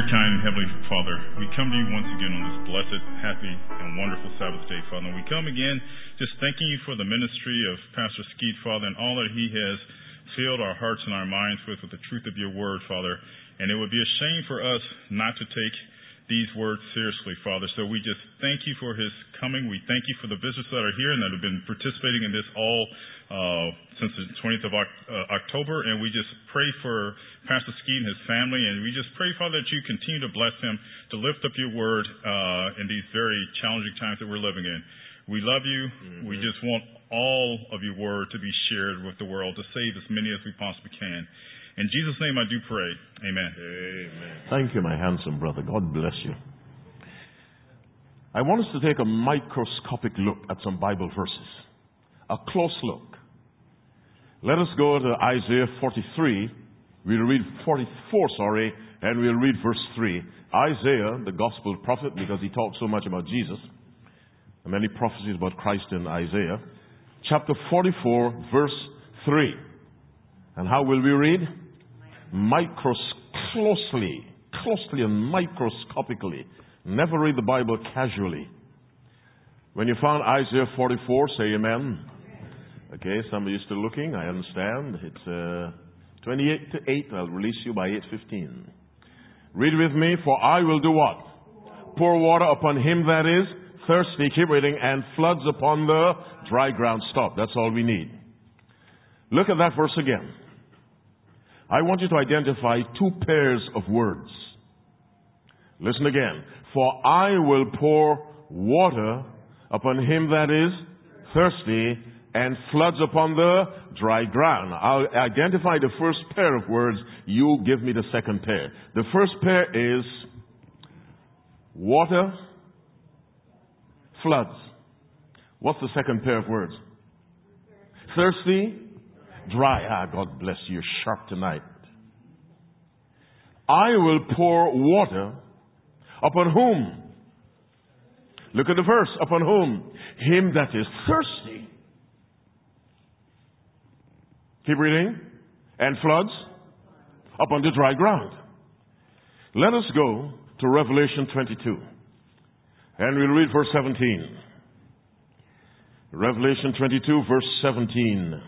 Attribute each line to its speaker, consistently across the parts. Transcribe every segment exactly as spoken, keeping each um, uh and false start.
Speaker 1: kind Heavenly Father, we come to you once again on this blessed, happy, and wonderful Sabbath day, Father. And we come again just thanking you for the ministry of Pastor Skeet, Father, and all that he has filled our hearts and our minds with, with the truth of your word, Father. And it would be a shame for us not to take these words seriously, Father. So we just thank you for his coming. We thank you for the visitors that are here and that have been participating in this all uh, since the twentieth of October. And we just pray for Pastor Skeet and his family. And we just pray, Father, that you continue to bless him, to lift up your word uh, in these very challenging times that we're living in. We love you. Mm-hmm. We just want all of your word to be shared with the world, to save as many as we possibly can. In Jesus' name I do pray. Amen.
Speaker 2: Amen. Thank you, my handsome brother. God bless you. I want us to take a microscopic look at some Bible verses. A close look. Let us go to Isaiah forty-three. We'll read forty-four, sorry, and we'll read verse three. Isaiah, the gospel prophet, because he talks so much about Jesus, and many prophecies about Christ in Isaiah. Chapter forty-four, verse three. And how will we read? Micros closely, closely and microscopically. Never read the Bible casually. When you found Isaiah forty-four, say amen. Okay, some of you still looking, I understand. It's uh, twenty-eight to eight. I'll release you by eight fifteen. Read with me. For I will do what? Pour water upon him that is thirsty. Keep reading. And floods upon the dry ground. Stop. That's all we need. Look at that verse again. I want you to identify two pairs of words. Listen again. For I will pour water upon him that is thirsty and floods upon the dry ground. I'll identify the first pair of words. You give me the second pair. The first pair is water, floods. What's the second pair of words? Thirsty, dry. Ah, God bless you. You're sharp tonight. I will pour water upon whom? Look at the verse. Upon whom? Him that is thirsty. Keep reading. And floods upon the dry ground. Let us go to Revelation twenty-two. And we'll read verse seventeen. Revelation twenty-two, verse seventeen.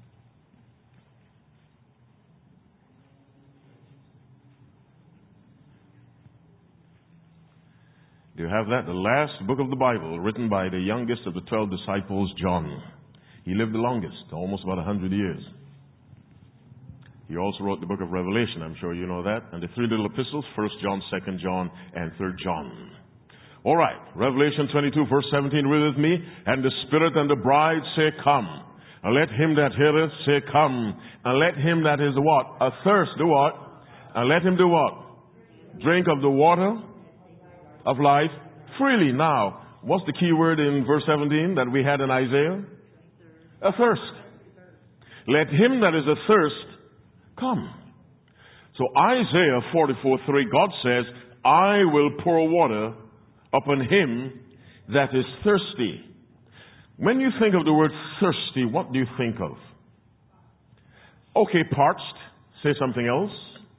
Speaker 2: Do you have that? The last book of the Bible, written by the youngest of the twelve disciples, John. He lived the longest, almost about a hundred years. He also wrote the book of Revelation. I'm sure you know that. And the three little epistles, First John, Second John, and Third John. All right. Revelation twenty-two, verse seventeen. Read with me. And the Spirit and the bride say, come. And let him that heareth say, come. And let him that is what? Athirst do what? And let him do what? Drink of the water of life freely. Now, what's the key word in verse seventeen that we had in Isaiah? Athirst. Let him that is athirst come. So Isaiah forty-four three, God says, I will pour water upon him that is thirsty. When you think of the word thirsty, what do you think of? Okay, parched. Say something else.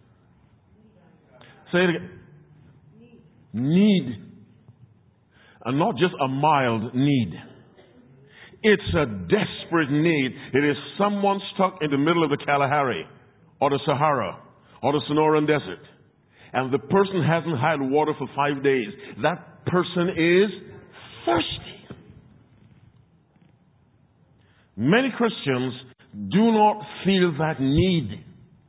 Speaker 2: Say it again. Need. And not just a mild need. It's a desperate need. It is someone stuck in the middle of the Kalahari or the Sahara or the Sonoran Desert. And the person hasn't had water for five days. That person is thirsty. Many Christians do not feel that need.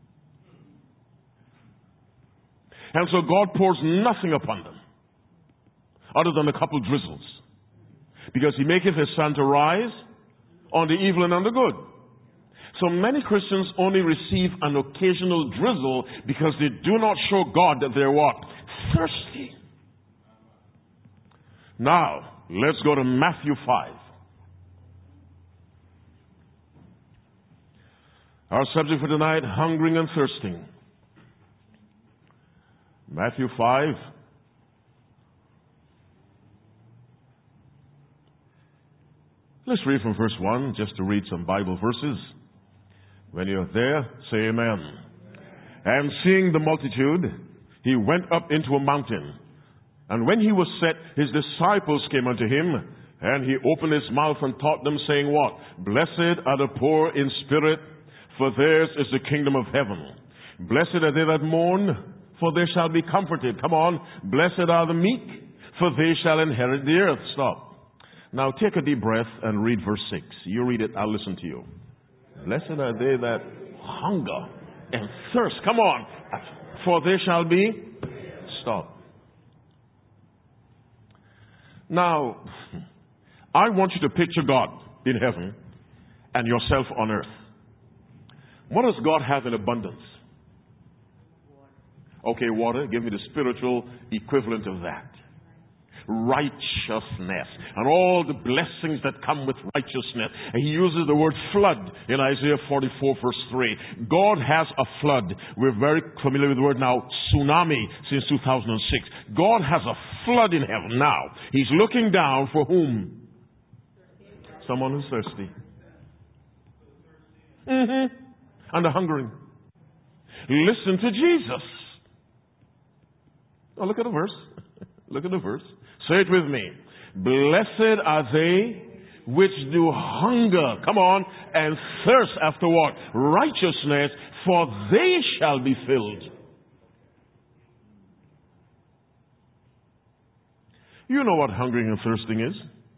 Speaker 2: And so God pours nothing upon them other than a couple drizzles. Because he maketh his sun to rise on the evil and on the good. So many Christians only receive an occasional drizzle because they do not show God that they're what? Thirsty. Now, let's go to Matthew five. Our subject for tonight, hungering and thirsting. Matthew five. Let's read from verse one, just to read some Bible verses. When you're there, say amen. Amen. And seeing the multitude, he went up into a mountain. And when he was set, his disciples came unto him, and he opened his mouth and taught them, saying what? Blessed are the poor in spirit, for theirs is the kingdom of heaven. Blessed are they that mourn, for they shall be comforted. Come on. Blessed are the meek, for they shall inherit the earth. Stop. Now take a deep breath and read verse six. You read it, I'll listen to you. Blessed are they that hunger and thirst. Come on. For they shall be. Stop. Now, I want you to picture God in heaven and yourself on earth. What does God have in abundance? Okay, water. Give me the spiritual equivalent of that. Righteousness. And all the blessings that come with righteousness. And he uses the word flood in Isaiah forty-four verse three. God has a flood. We're very familiar with the word now, tsunami, since two thousand six. God has a flood in heaven now. He's looking down for whom? Someone who's thirsty. Mm-hmm. And the hungering. Listen to Jesus. Oh, look at the verse. Look at the verse. Say it with me. Blessed are they which do hunger, come on, and thirst after what? Righteousness, for they shall be filled. You know what hungering and thirsting is.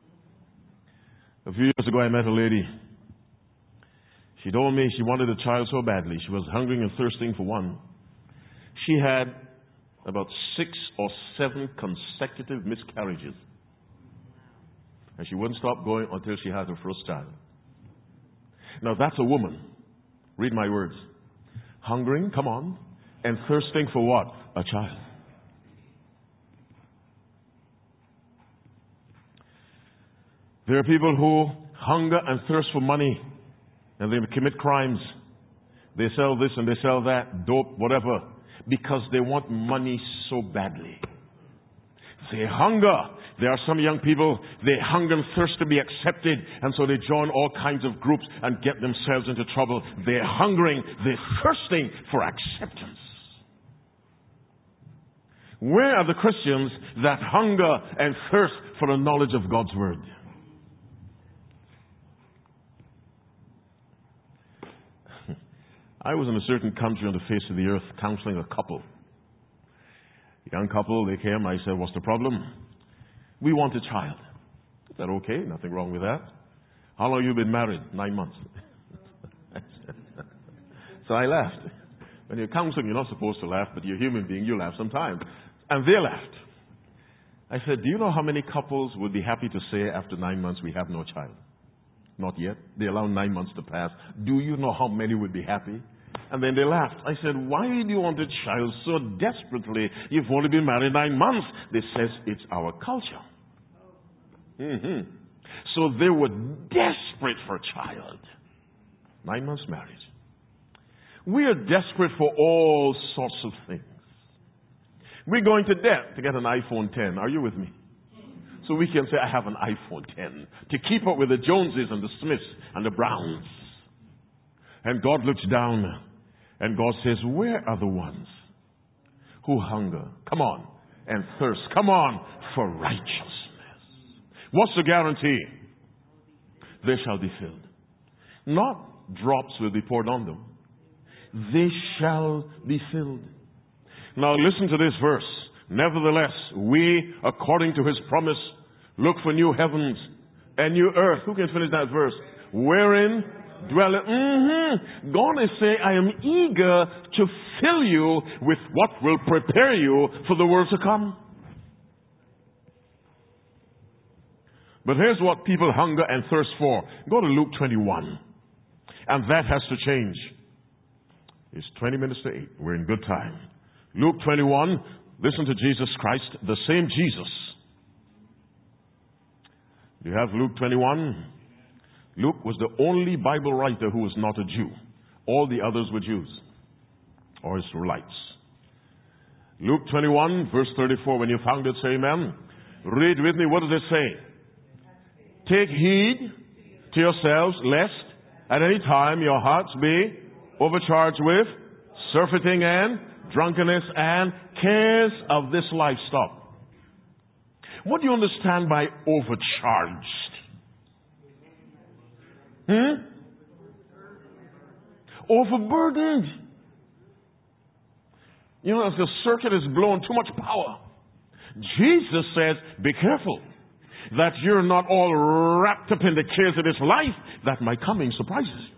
Speaker 2: A few years ago I met a lady. She told me she wanted a child so badly. She was hungering and thirsting for one. She had about six or seven consecutive miscarriages. And she wouldn't stop going until she had her first child. Now that's a woman. Read my words. Hungering, come on, and thirsting for what? A child. There are people who hunger and thirst for money, and they commit crimes. They sell this and they sell that, dope, whatever, because they want money so badly. They hunger. There are some young people, they hunger and thirst to be accepted, and so they join all kinds of groups and get themselves into trouble. They're hungering, they're thirsting for acceptance. Where are the Christians that hunger and thirst for the knowledge of God's Word? I was in a certain country on the face of the earth counseling a couple. A young couple, they came. I said, what's the problem? We want a child. I said, okay, nothing wrong with that. How long have you been married? Nine months. So I laughed. When you're counseling, you're not supposed to laugh, but you're a human being, you laugh sometimes. And they laughed. I said, do you know how many couples would be happy to say after nine months we have no child? Not yet. They allow nine months to pass. Do you know how many would be happy? And then they laughed. I said, why do you want a child so desperately? You've only been married nine months. They says, it's our culture. Mm-hmm. So they were desperate for a child. Nine months marriage. We are desperate for all sorts of things. We're going to debt to get an iPhone ten. Are you with me? So we can say, I have an iPhone ten. To keep up with the Joneses and the Smiths and the Browns. And God looks down and God says, where are the ones who hunger? Come on. And thirst. Come on. For righteousness. What's the guarantee? They shall be filled. Not drops will be poured on them. They shall be filled. Now listen to this verse. Nevertheless, we, according to His promise, look for new heavens and new earth. Who can finish that verse? Wherein dwelleth. Mm-hmm. God is saying, I am eager to fill you with what will prepare you for the world to come. But here's what people hunger and thirst for. Go to Luke twenty-one. And that has to change. It's twenty minutes to eight. We're in good time. Luke twenty-one. Listen to Jesus Christ, the same Jesus. You have Luke twenty-one. Luke was the only Bible writer who was not a Jew. All the others were Jews or Israelites. Luke twenty-one, verse thirty-four. When you found it, say amen. Read with me. What does it say? Take heed to yourselves, lest at any time your hearts be overcharged with surfeiting and drunkenness, and cares of this life. Stop. What do you understand by overcharged? Hmm? Overburdened. You know, if the circuit is blowing too much power. Jesus says, be careful that you're not all wrapped up in the cares of this life, that my coming surprises you.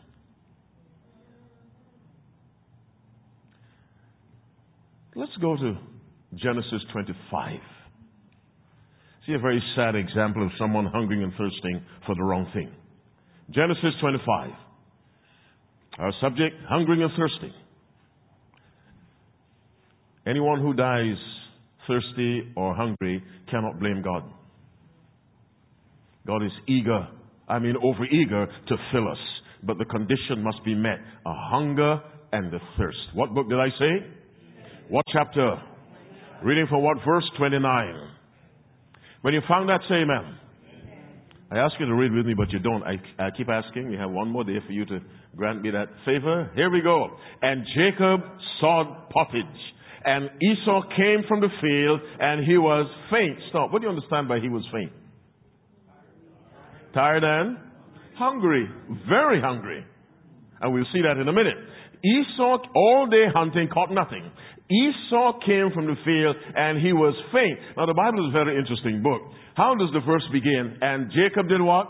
Speaker 2: Let's go to Genesis twenty-five. See a very sad example of someone hungering and thirsting for the wrong thing. Genesis twenty-five. Our subject, hungering and thirsting. Anyone who dies thirsty or hungry cannot blame God. God is eager, I mean over-eager to fill us. But the condition must be met. A hunger and the thirst. What book did I say? What chapter? Reading from what verse? twenty-nine. When you found that, say amen. I ask you to read with me, but you don't. I, I keep asking. We have one more day for you to grant me that favor. Here we go. And Jacob sawed pottage. And Esau came from the field, and he was faint. Stop. What do you understand by he was faint? Tired and hungry. Very hungry. And we'll see that in a minute. Esau, all day hunting, caught nothing. Esau came from the field, and he was faint. Now, the Bible is a very interesting book. How does the verse begin? And Jacob did what?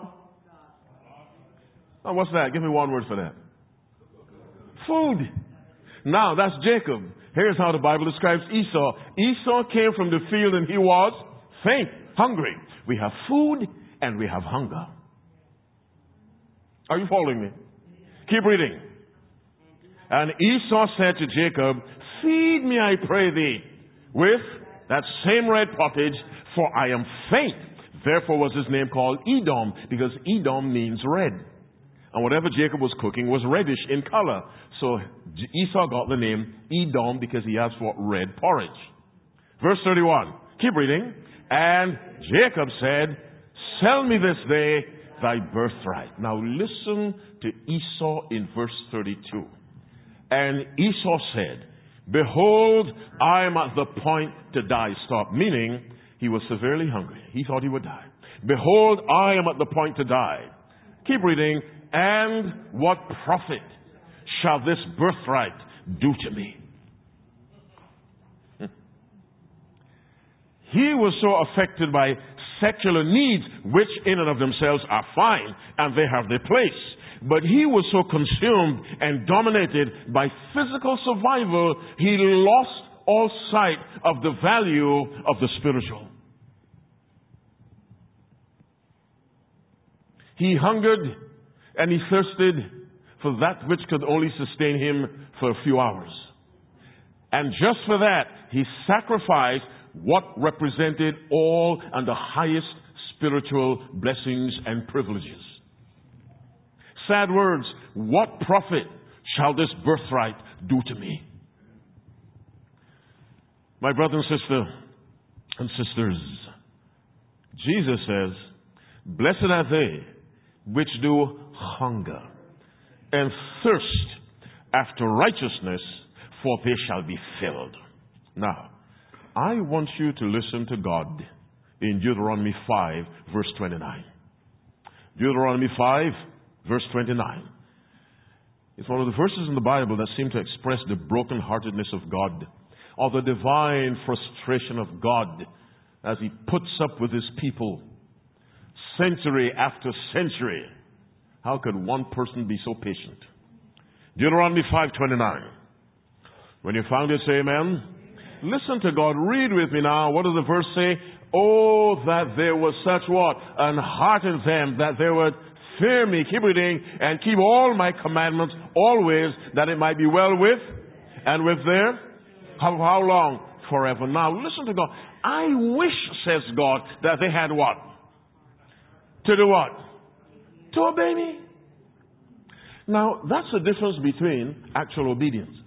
Speaker 2: Now, what's that? Give me one word for that. Food. Now, that's Jacob. Here's how the Bible describes Esau. Esau came from the field, and he was faint, hungry. We have food, and we have hunger. Are you following me? Keep reading. And Esau said to Jacob, feed me, I pray thee, with that same red pottage, for I am faint. Therefore was his name called Edom, because Edom means red. And whatever Jacob was cooking was reddish in color. So Esau got the name Edom because he asked for red porridge. Verse thirty-one. Keep reading. And Jacob said, sell me this day thy birthright. Now listen to Esau in verse thirty-two. And Esau said, behold, I am at the point to die. Stop. Meaning, he was severely hungry. He thought he would die. Behold, I am at the point to die. Keep reading. And what profit shall this birthright do to me? He was so affected by secular needs, which in and of themselves are fine, and they have their place. But he was so consumed and dominated by physical survival, he lost all sight of the value of the spiritual. He hungered and he thirsted for that which could only sustain him for a few hours. And just for that, he sacrificed what represented all and the highest spiritual blessings and privileges. Sad words. What profit shall this birthright do to me? My brother and sister and sisters, Jesus says, blessed are they which do hunger and thirst after righteousness, for they shall be filled. Now, I want you to listen to God in Deuteronomy five, verse twenty-nine. Deuteronomy five, verse twenty-nine. It's one of the verses in the Bible that seem to express the brokenheartedness of God, or the divine frustration of God as He puts up with His people century after century. How could one person be so patient? Deuteronomy five twenty-nine. When you found it, say amen. Listen to God. Read with me now. What does the verse say? Oh, that there was such what? An heart in them, that they would fear me. Keep reading. And keep all my commandments always, that it might be well with and with their, how, how long? Forever. Now, listen to God. I wish, says God, that they had what? To do what? To obey me. Now, that's the difference between actual obedience.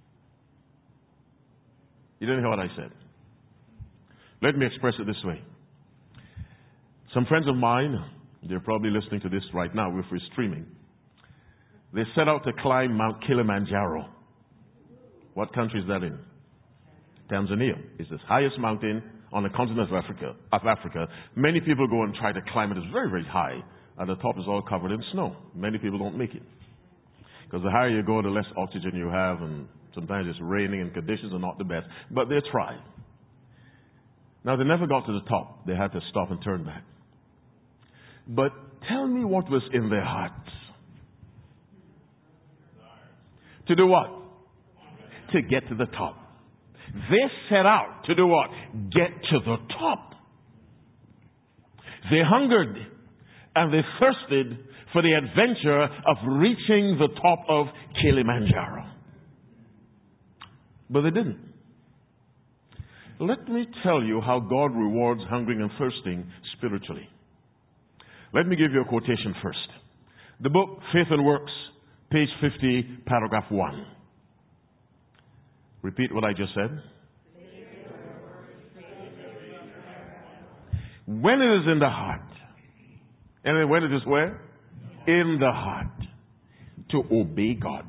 Speaker 2: You didn't hear what I said. Let me express it this way. Some friends of mine, they're probably listening to this right now if we're streaming. They set out to climb Mount Kilimanjaro. What country is that in? Tanzania is the highest mountain on the continent of Africa. Of Africa. Many people go and try to climb it. It's very, very high. And the top is all covered in snow. Many people don't make it. Because the higher you go, the less oxygen you have, and sometimes it's raining and conditions are not the best. But they try. Now, they never got to the top. They had to stop and turn back. But tell me what was in their hearts. To do what? To get to the top. They set out to do what? Get to the top. They hungered and they thirsted for the adventure of reaching the top of Kilimanjaro. But they didn't. Let me tell you how God rewards hungering and thirsting spiritually. Let me give you a quotation first. The book Faith and Works, page fifty, paragraph one. Repeat what I just said. When it is in the heart, and when it is where? In the heart, to obey God.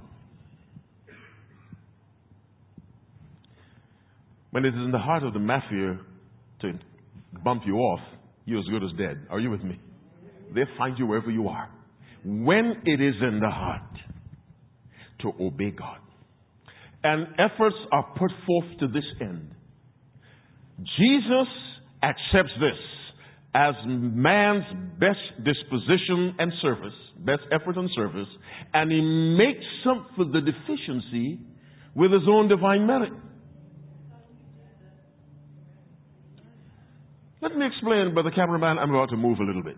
Speaker 2: When it is in the heart of the mafia to bump you off, you're as good as dead. Are you with me? They find you wherever you are. When it is in the heart to obey God. And efforts are put forth to this end. Jesus accepts this as man's best disposition and service, best effort and service, and he makes up for the deficiency with his own divine merit. Let me explain, Brother Cameraman. I'm about to move a little bit.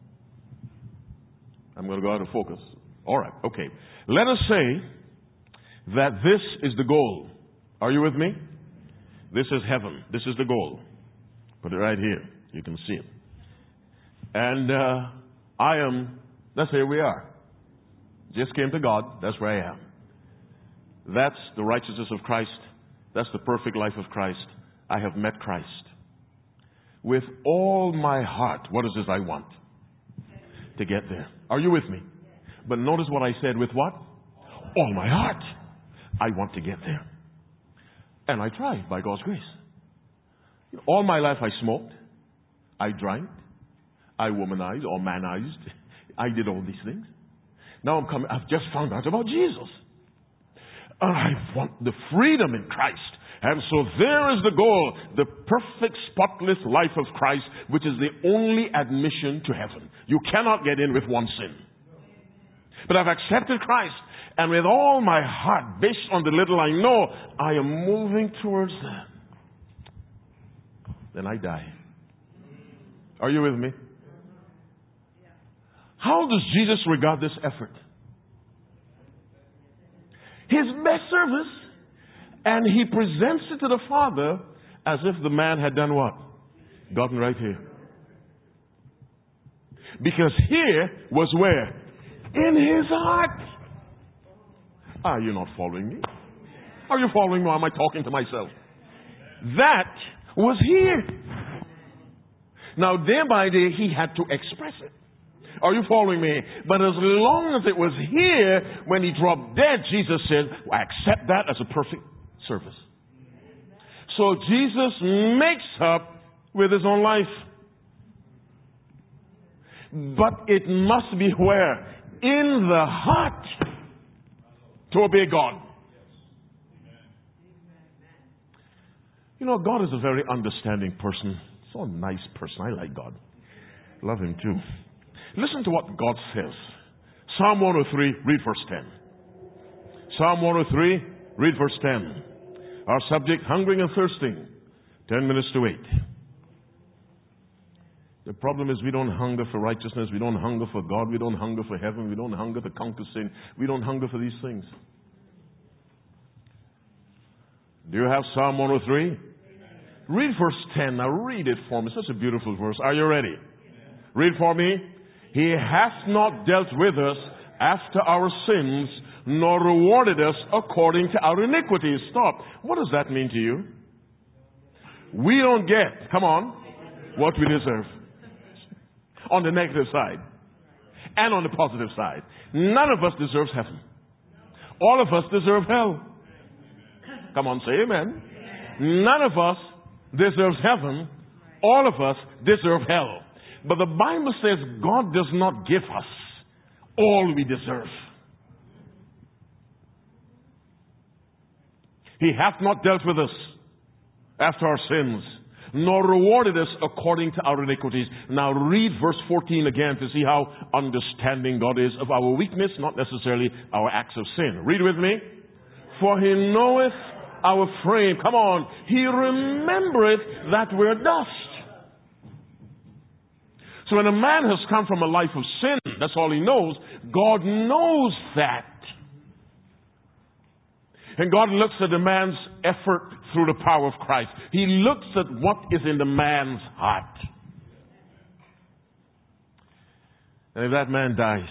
Speaker 2: I'm going to go out of focus. All right, okay. Let us say that this is the goal. Are you with me? This is heaven. This is the goal. Put it right here. You can see it. And uh, I am, that's here we are. Just came to God. That's where I am. That's the righteousness of Christ. That's the perfect life of Christ. I have met Christ. With all my heart, what is this I want? To get there. Are you with me? But notice what I said, with what? All my heart. I want to get there. And I tried by God's grace. All my life I smoked. I drank. I womanized or manized. I did all these things. Now I'm coming, I've just found out about Jesus. And I want the freedom in Christ. And so there is the goal, the perfect spotless life of Christ, which is the only admission to heaven. You cannot get in with one sin. But I've accepted Christ, and with all my heart, based on the little I know, I am moving towards that. Then I die. Are you with me? How does Jesus regard this effort? His best service. And he presents it to the Father as if the man had done what? Gotten right here. Because here was where? In his heart. Are you not following me? Are you following me or am I talking to myself? That was here. Now day by day he had to express it. Are you following me? But as long as it was here, when he dropped dead, Jesus said, I accept that as a perfect service. So Jesus makes up with his own life. But it must be where? In the heart to obey God. You know, God is a very understanding person. So a nice person. I like God. Love him too. Listen to what God says. Psalm one oh three, read verse ten. Psalm one oh three, read verse ten. Our subject, hungering and thirsting. Ten minutes to eight. The problem is we don't hunger for righteousness. We don't hunger for God. We don't hunger for heaven. We don't hunger to conquer sin. We don't hunger for these things. Do you have Psalm one oh three? Read verse ten. Now read it for me. Such a beautiful verse. Are you ready? Read for me. He hath not dealt with us after our sins, nor rewarded us according to our iniquities. Stop. What does that mean to you? We don't get, come on, what we deserve. On the negative side. And on the positive side. None of us deserves heaven. All of us deserve hell. Come on, say amen. None of us deserves heaven. All of us deserve hell. But the Bible says God does not give us all we deserve. He hath not dealt with us after our sins, nor rewarded us according to our iniquities. Now read verse fourteen again to see how understanding God is of our weakness, not necessarily our acts of sin. Read with me. For he knoweth our frame. Come on. He remembereth that we're dust. So when a man has come from a life of sin, that's all he knows. God knows that. And God looks at the man's effort through the power of Christ. He looks at what is in the man's heart. And if that man dies,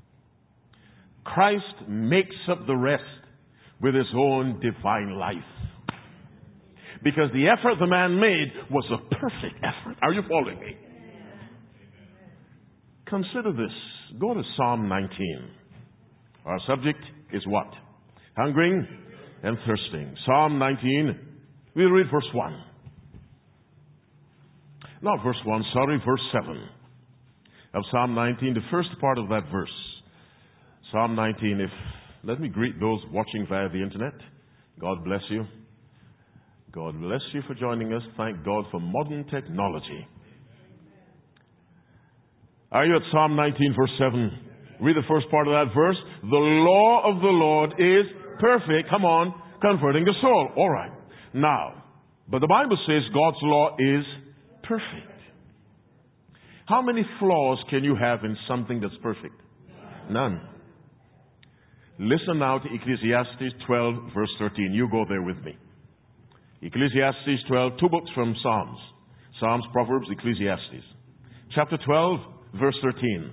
Speaker 2: Christ makes up the rest with his own divine life. Because the effort the man made was a perfect effort. Are you following me? Consider this. Go to Psalm nineteen. Our subject is what? Hungering and thirsting. Psalm nineteen. We'll read verse one. Not verse one, sorry, verse seven of Psalm nineteen, the first part of that verse. Psalm nineteen, if, let me greet those watching via the internet. God bless you. God bless you for joining us. Thank God for modern technology. Are you at Psalm nineteen, verse seven? Read the first part of that verse. The law of the Lord is perfect. Come on, converting the soul. All right. Now, but the Bible says God's law is perfect. How many flaws can you have in something that's perfect? None. Listen now to Ecclesiastes twelve, verse thirteen. You go there with me. Ecclesiastes twelve, two books from Psalms. Psalms, Proverbs, Ecclesiastes. Chapter twelve, verse thirteen.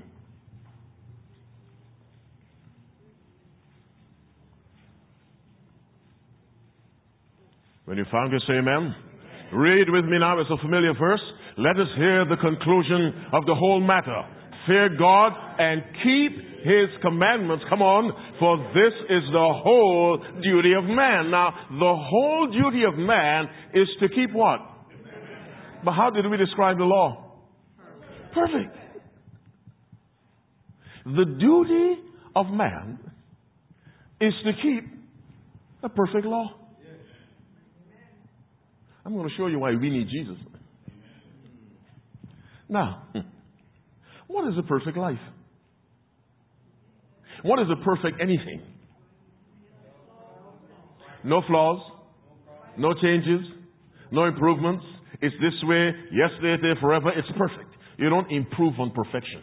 Speaker 2: When you found it, say amen. Read with me now. It's a familiar verse. Let us hear the conclusion of the whole matter. Fear God and keep His commandments. Come on. For this is the whole duty of man. Now, the whole duty of man is to keep what? But how did we describe the law? Perfect. The duty of man is to keep a perfect law. I'm going to show you why we need Jesus. Now, what is a perfect life? What is a perfect anything? No flaws, no changes, no improvements. It's this way, yesterday, today, forever. It's perfect. You don't improve on perfection.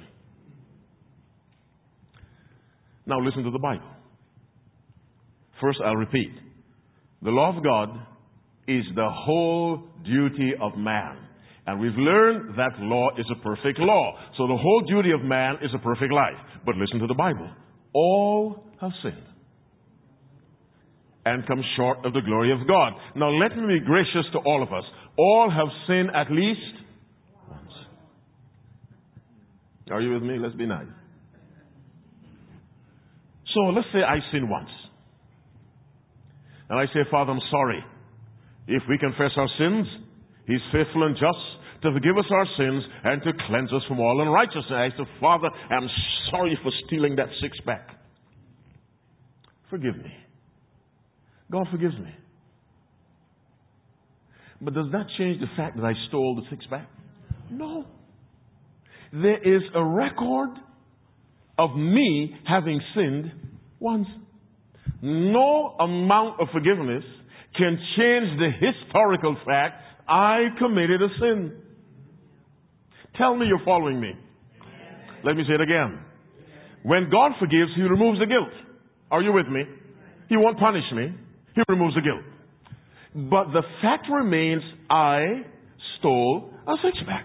Speaker 2: Now listen to the Bible. First, I'll repeat. The law of God is the whole duty of man. And we've learned that law is a perfect law. So the whole duty of man is a perfect life. But listen to the Bible. All have sinned and come short of the glory of God. Now let me be gracious to all of us. All have sinned at least once. Are you with me? Let's be nice. So let's say I sin once. And I say, Father, I'm sorry. If we confess our sins, He's faithful and just to forgive us our sins and to cleanse us from all unrighteousness. I say, Father, I'm sorry for stealing that six-pack. Forgive me. God forgives me. But does that change the fact that I stole the six-pack? No. There is a record of me having sinned once. No amount of forgiveness can change the historical fact I committed a sin. Tell me you're following me. Let me say it again. When God forgives, He removes the guilt. Are you with me? He won't punish me. He removes the guilt. But the fact remains, I stole a six-pack.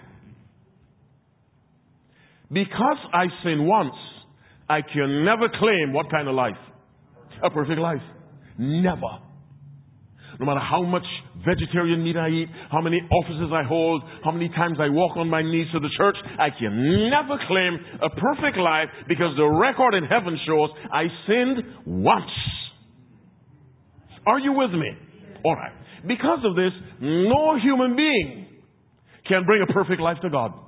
Speaker 2: Because I sin once, I can never claim what kind of life? A perfect life. Never. No matter how much vegetarian meat I eat, how many offices I hold, how many times I walk on my knees to the church, I can never claim a perfect life because the record in heaven shows I sinned once. Are you with me? All right. because of this, no human being can bring a perfect life to God.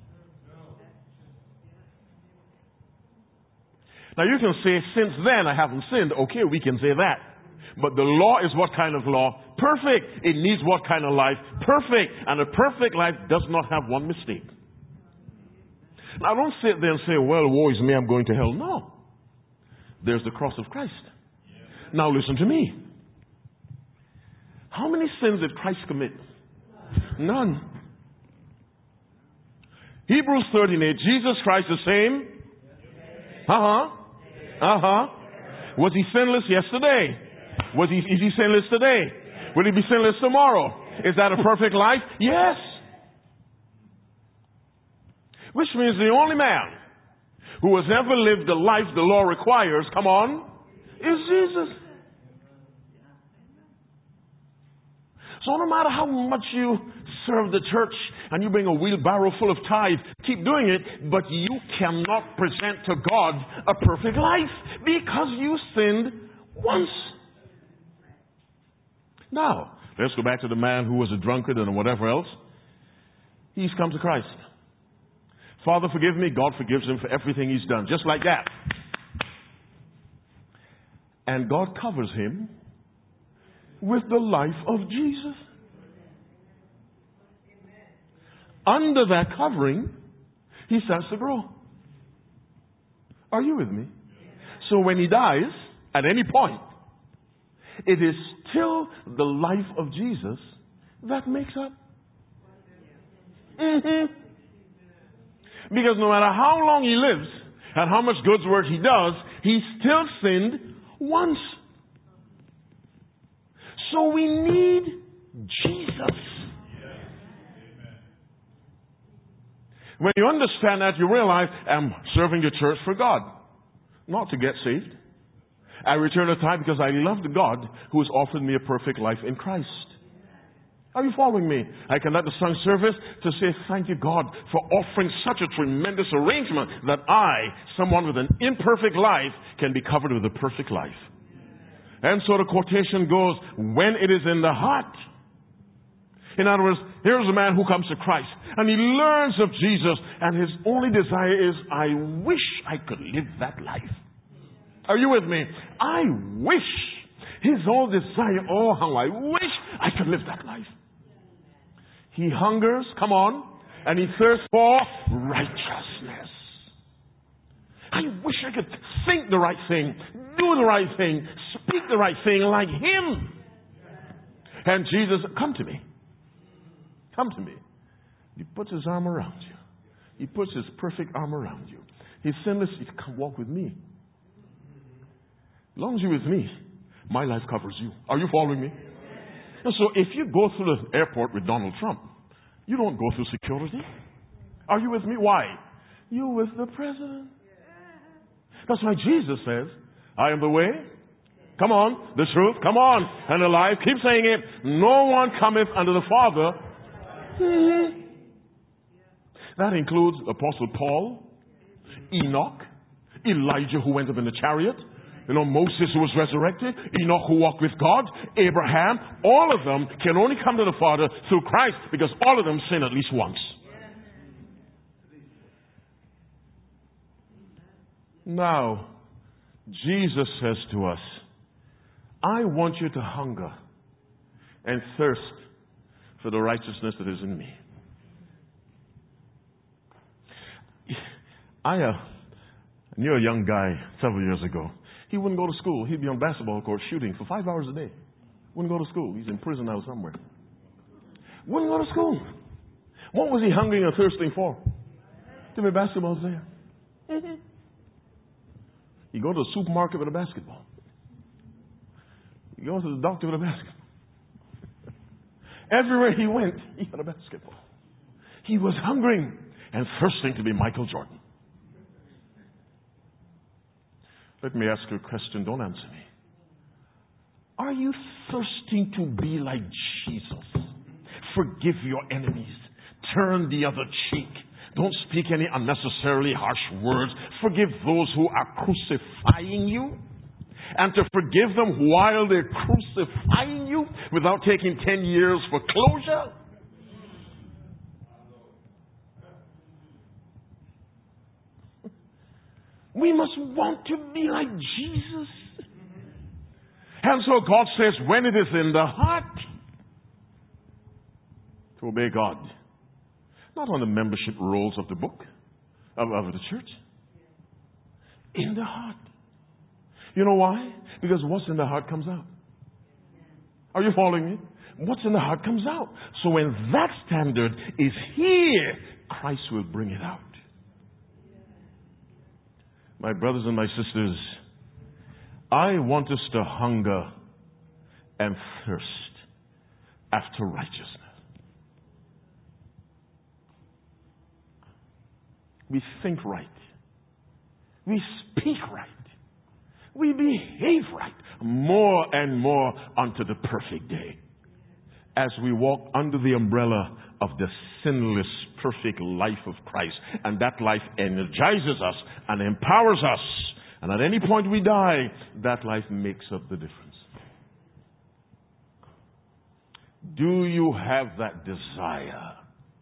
Speaker 2: Now you can say, since then I haven't sinned. Okay, we can say that. But the law is what kind of law? Perfect. It needs what kind of life? Perfect. And a perfect life does not have one mistake. Now don't sit there and say, well, woe is me, I'm going to hell. No. There's the cross of Christ. Now listen to me. How many sins did Christ commit? None. Hebrews thirteen eight, Jesus Christ the same? Uh-huh. Uh-huh. Was he sinless yesterday? Was he, is he sinless today? Will he be sinless tomorrow? Is that a perfect life? Yes. Which means the only man who has ever lived the life the law requires, come on, is Jesus. So no matter how much you serve the church and you bring a wheelbarrow full of tithe, keep doing it, but you cannot present to God a perfect life because you sinned once. Now, let's go back to the man who was a drunkard and whatever else. He's come to Christ. Father, forgive me. God forgives him for everything he's done. Just like that. And God covers him with the life of Jesus. Under that covering, he starts to grow. Are you with me? So when he dies, at any point, it is still the life of Jesus that makes up. Mm-hmm. Because no matter how long he lives and how much good work he does, he still sinned once. So we need Jesus. When you understand that, you realize, I'm serving the church for God, not to get saved. I return the tithe because I love the God who has offered me a perfect life in Christ. Are you following me? I conduct the sung service to say thank you, God, for offering such a tremendous arrangement that I, someone with an imperfect life, can be covered with a perfect life. And so the quotation goes, when it is in the heart. In other words, here's a man who comes to Christ and he learns of Jesus and his only desire is, I wish I could live that life. Are you with me? I wish. His whole desire, oh, how I wish I could live that life. He hungers, come on, and he thirsts for righteousness. I wish I could think the right thing, do the right thing, speak the right thing like him. And Jesus, come to me. Come to me. He puts his arm around you. He puts his perfect arm around you. He's sinless. He come walk with me. As long as you're with me, my life covers you. Are you following me? And so if you go through the airport with Donald Trump, you don't go through security. Are you with me? Why? You're with the president. That's why Jesus says, I am the way. Come on. The truth. Come on. And the life. Keep saying it. No one cometh unto the Father. Mm-hmm. That includes Apostle Paul, Enoch, Elijah who went up in the chariot, you know, Moses who was resurrected, Enoch who walked with God, Abraham. All of them can only come to the Father through Christ because all of them sin at least once. Now, Jesus says to us, I want you to hunger and thirst for the righteousness that is in me. I uh, knew a young guy several years ago. He wouldn't go to school. He'd be on basketball court shooting for five hours a day. Wouldn't go to school. He's in prison now somewhere. Wouldn't go to school. What was he hungering and thirsting for? To be a basketball player. Mm-hmm. You go to the supermarket with a basketball. You go to the doctor with a basketball. Everywhere he went, he had a basketball. He was hungering and thirsting to be Michael Jordan. Let me ask you a question. Don't answer me. Are you thirsting to be like Jesus? Forgive your enemies. Turn the other cheek. Don't speak any unnecessarily harsh words. Forgive those who are crucifying you. and to forgive them while they're crucifying you without taking ten years for closure? We must want to be like Jesus. And so God says, when it is in the heart, to obey God. Not on the membership rolls of the book, of, of the church. In the heart. You know why? Because what's in the heart comes out. Are you following me? What's in the heart comes out. So when that standard is here, Christ will bring it out. My brothers and my sisters, I want us to hunger and thirst after righteousness. We think right. We speak right. We behave right. More and more unto the perfect day. As we walk under the umbrella of the sinless, perfect life of Christ. And that life energizes us and empowers us. And at any point we die, that life makes up the difference. Do you have that desire?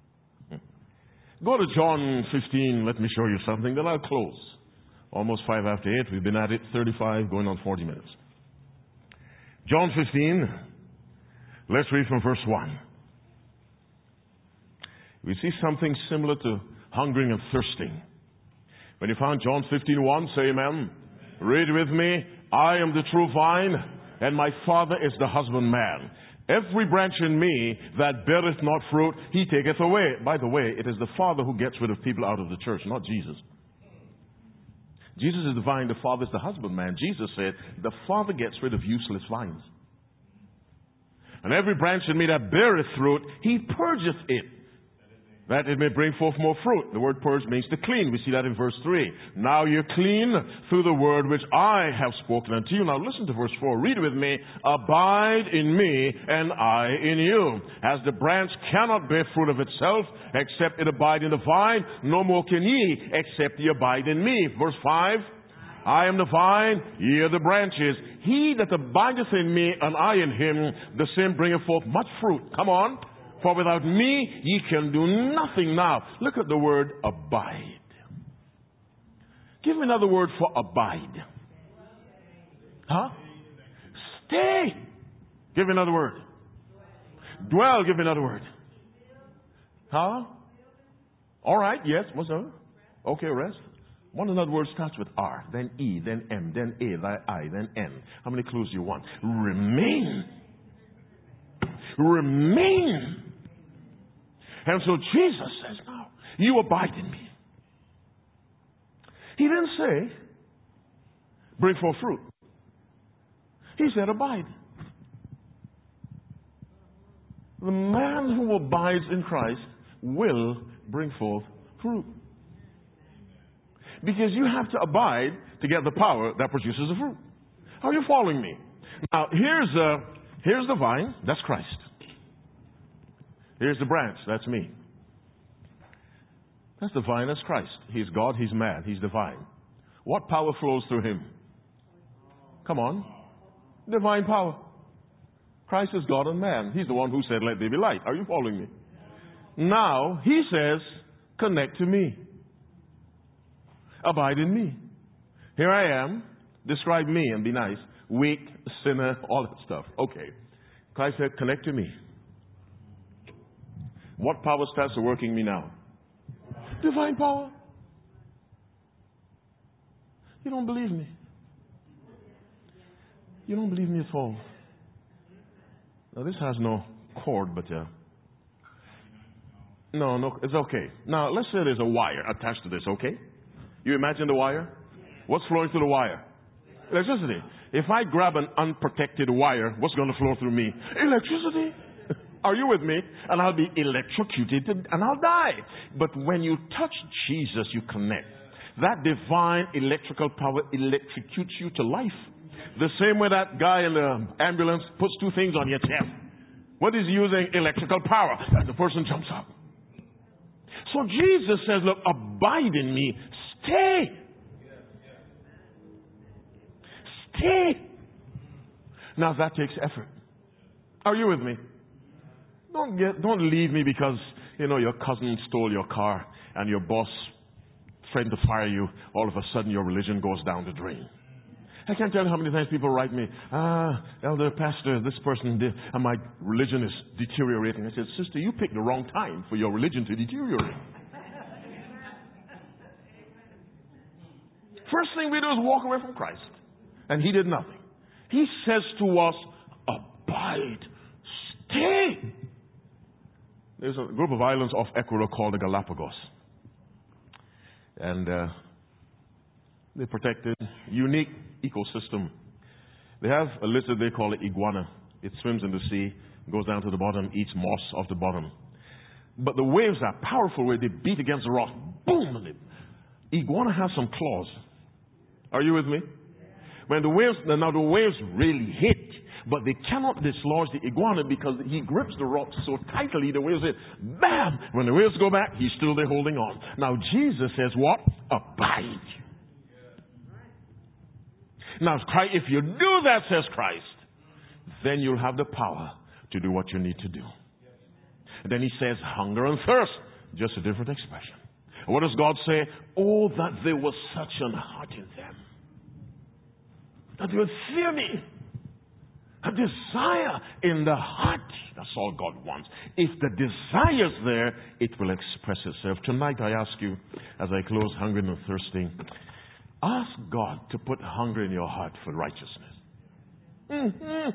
Speaker 2: Go to John fifteen. Let me show you something. Then I'll close. Almost five after eight. We've been at it thirty-five, going on forty minutes. John fifteen. Let's read from verse one. We see something similar to hungering and thirsting. When you found John fifteen one, say amen. Read with me. I am the true vine, and my Father is the husbandman. Every branch in me that beareth not fruit, he taketh away. By the way, it is the Father who gets rid of people out of the church, not Jesus. Jesus is the vine, the Father is the husbandman. Jesus said, the Father gets rid of useless vines. And every branch in me that beareth fruit, he purgeth it, that it may bring forth more fruit. The word purge means to clean. We see that in verse three. Now you're clean through the word which I have spoken unto you. Now listen to verse four. Read with me. Abide in me, and I in you. As the branch cannot bear fruit of itself, except it abide in the vine, no more can ye, except ye abide in me. Verse five. I am the vine, ye are the branches. He that abideth in me, and I in him, the same bringeth forth much fruit. Come on. For without me, ye can do nothing. Now, look at the word abide. Give me another word for abide. Huh? Stay. Give me another word. Dwell. Give me another word. Huh? All right. Yes. What's that? Okay, rest. One another word starts with R, then E, then M, then A, then I, then N. How many clues do you want? Remain. Remain. And so Jesus says, now, you abide in me. He didn't say, bring forth fruit. He said, abide. The man who abides in Christ will bring forth fruit. Because you have to abide to get the power that produces the fruit. Are you following me? Now, here's, uh, here's the vine. That's Christ. Here's the branch. That's me. That's the vine. That's Christ. He's God. He's man. He's divine. What power flows through him? Come on. Divine power. Christ is God and man. He's the one who said, let there be light. Are you following me? Now, he says, connect to me. Abide in me. Here I am. Describe me and be nice. Weak, sinner, all that stuff. Okay. Christ said, connect to me. What power starts working me now? Divine power. You don't believe me. You don't believe me at all. Now this has no cord, but uh, no, no, it's okay. Now let's say there's a wire attached to this, okay? You imagine the wire? What's flowing through the wire? Electricity. If I grab an unprotected wire, what's going to flow through me? Electricity. Are you with me? And I'll be electrocuted and I'll die. But when you touch Jesus, you connect. That divine electrical power electrocutes you to life. The same way that guy in the ambulance puts two things on your chest. What is using electrical power? And the person jumps up. So Jesus says, look, abide in me. Stay. stay. Now that takes effort. Are you with me? Don't get, don't leave me because, you know, your cousin stole your car and your boss threatened to fire you. All of a sudden your religion goes down the drain. I can't tell you how many times people write me, ah, elder, pastor, this person did, and my religion is deteriorating. I said, sister, you picked the wrong time for your religion to deteriorate. First thing we do is walk away from Christ. And he did nothing. He says to us, abide, stay. There's a group of islands off Ecuador called the Galapagos. And uh, they protected, unique ecosystem. They have a lizard they call it iguana. It swims in the sea, goes down to the bottom, eats moss off the bottom. But the waves are powerful where they beat against the rock. Boom! And the iguana has some claws. Are you with me? When the waves, now the waves really hit, but they cannot dislodge the iguana because he grips the rock so tightly the waves hit. Bam! When the waves go back, he's still there holding on. Now Jesus says what? Abide. Now, if you do that, says Christ, then you'll have the power to do what you need to do. And then he says, hunger and thirst. Just a different expression. And what does God say? Oh, that there was such an heart in them. That they would fear me. A desire in the heart. That's all God wants. If the desire's there, it will express itself. Tonight I ask you, as I close, hungry and thirsty, ask God to put hunger in your heart for righteousness. Mm-hmm.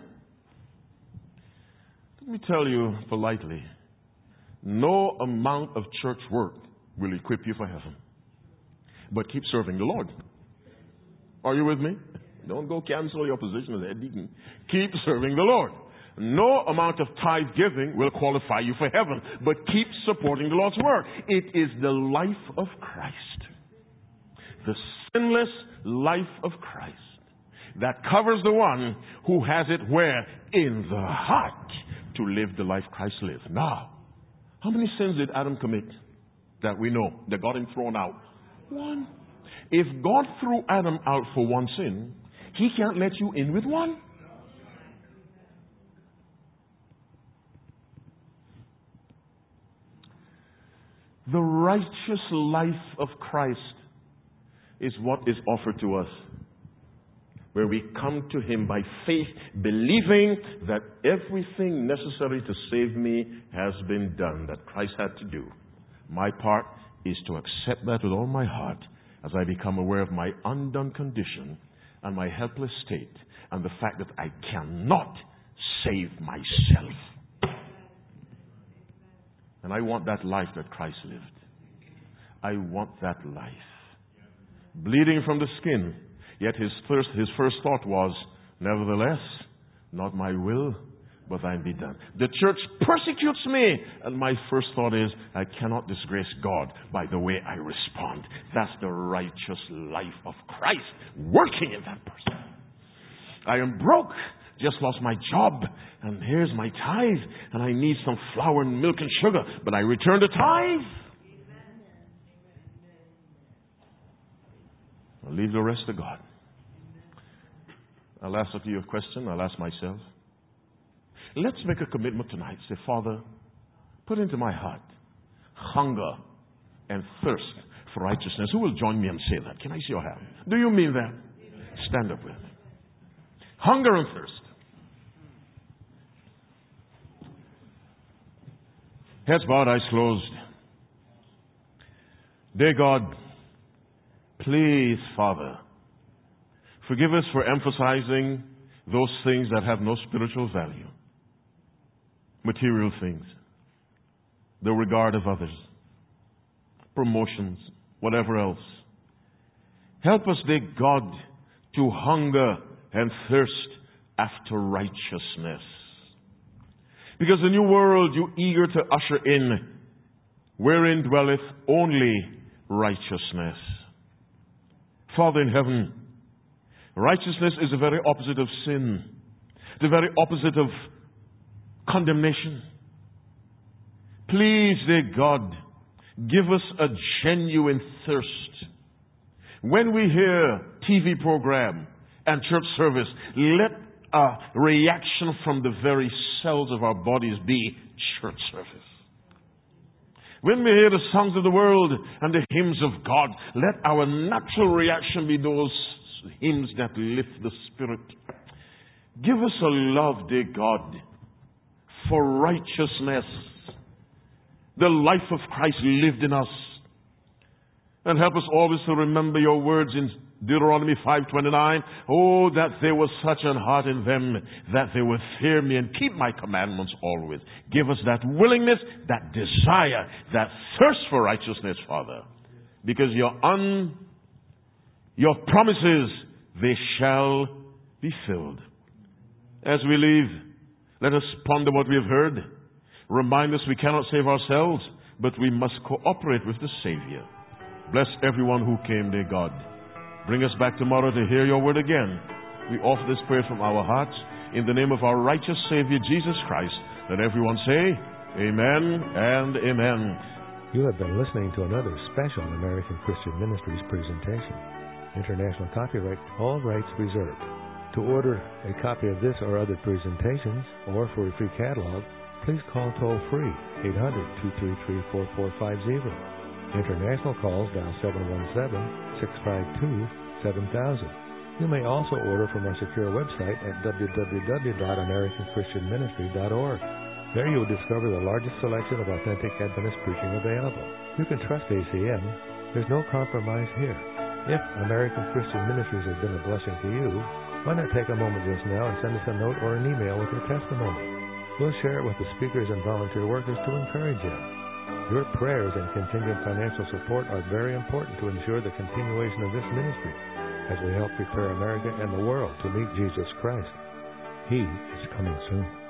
Speaker 2: Let me tell you politely, no amount of church work will equip you for heaven. But keep serving the Lord. Are you with me? Don't go cancel your position as head deacon. Keep serving the Lord. No amount of tithe giving will qualify you for heaven, but keep supporting the Lord's work. It is the life of Christ. The sinless life of Christ that covers the one who has it where? In the heart to live the life Christ lived. Now, how many sins did Adam commit that we know that got him thrown out? One. If God threw Adam out for one sin, he can't let you in with one. The righteous life of Christ is what is offered to us, where we come to him by faith, believing that everything necessary to save me has been done, that Christ had to do. My part is to accept that with all my heart as I become aware of my undone condition and my helpless state and the fact that I cannot save myself. And I want that life that Christ lived. I want that life. Bleeding from the skin. Yet his first, his first thought was, nevertheless, not my will, but thine be done. The church persecutes me. And my first thought is, I cannot disgrace God by the way I respond. That's the righteous life of Christ working in that person. I am broke. Just lost my job, and here's my tithe, and I need some flour and milk and sugar, but I return the tithe. I'll leave the rest to God. I'll ask you a question. I'll ask myself. Let's make a commitment tonight. Say, Father, put into my heart hunger and thirst for righteousness. Who will join me and say that? Can I see your hand? Do you mean that? Stand up with me. Hunger and thirst. Heads bowed, eyes closed. Dear God, please, Father, forgive us for emphasizing those things that have no spiritual value. Material things. The regard of others. Promotions. Whatever else. Help us, dear God, to hunger and thirst after righteousness. Because the new world you eager to usher in, wherein dwelleth only righteousness. Father in heaven, righteousness is the very opposite of sin, the very opposite of condemnation. Please, dear God, give us a genuine thirst. When we hear T V program and church service, let a reaction from the very cells of our bodies be church service. When we hear the songs of the world and the hymns of God, let our natural reaction be those hymns that lift the spirit. Give us a love, dear God, for righteousness. The life of Christ lived in us. And help us always to remember your words in Deuteronomy five twenty-nine. Oh, that there was such an heart in them that they would fear me and keep my commandments always. Give us that willingness, that desire, that thirst for righteousness, Father. Because your un, your promises, they shall be filled. As we leave, let us ponder what we have heard. Remind us we cannot save ourselves, but we must cooperate with the Savior. Bless everyone who came, dear God. Bring us back tomorrow to hear your word again. We offer this prayer from our hearts in the name of our righteous Savior, Jesus Christ. Let everyone say, Amen and Amen.
Speaker 3: You have been listening to another special American Christian Ministries presentation. International copyright, all rights reserved. To order a copy of this or other presentations, or for a free catalog, please call toll-free eight hundred, two three three, four four five zero. International calls dial seven one seven, six five two, seven thousand. You may also order from our secure website at w w w dot american christian ministry dot org. There you will discover the largest selection of authentic Adventist preaching available. You can trust A C M. There's no compromise here. If American Christian Ministries has been a blessing to you, why not take a moment just now and send us a note or an email with your testimony? We'll share it with the speakers and volunteer workers to encourage you. Your prayers and continued financial support are very important to ensure the continuation of this ministry as we help prepare America and the world to meet Jesus Christ. He is coming soon.